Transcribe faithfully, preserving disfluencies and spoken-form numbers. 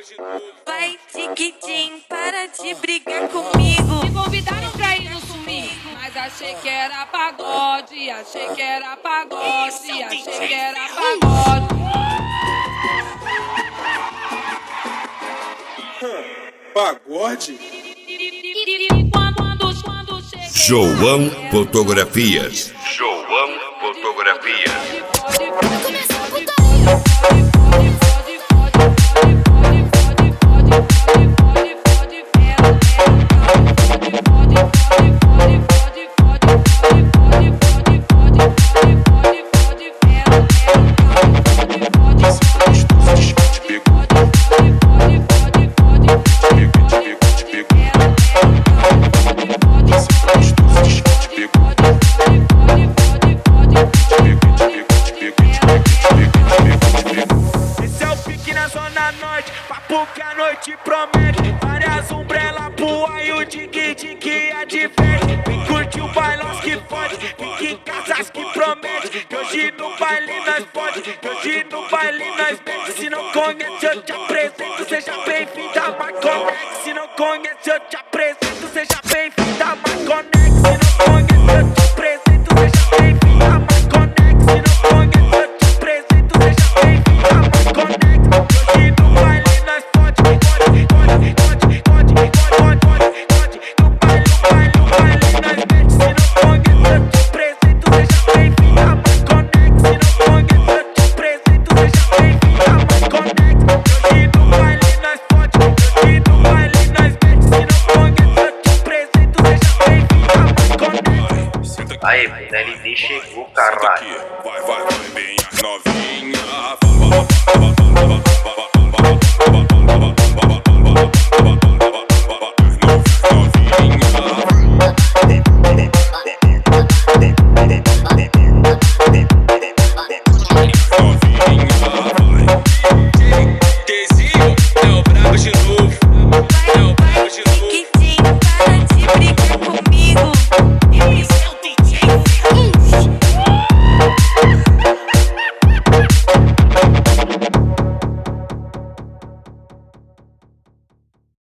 Vai, tiquitim, para de brigar comigo. Me convidaram pra ir no swing, mas achei que era pagode, achei que era pagode, achei que era pagode. Pagode? Quando, quando cheguei, João Fotografias. João Fotografias. Zona Norte, papo que a noite promete. Várias umbrelas pro aí o dig-dig adverte. Vem curtir o bailão que fode, fique em casas que promete. Que hoje no baile nós pode, que hoje no baile nós mete. Se não conhece eu te apresento, seja bem-vindo a Marconex. Se não conhece eu te apresento, seja bem-vindo a Marconex. Se não conhece eu te apresento, seja bem-vindo a Marconex. Se não conhece eu te apresento, seja bem-vindo a Marconex. Aê, L D chegou, caralho.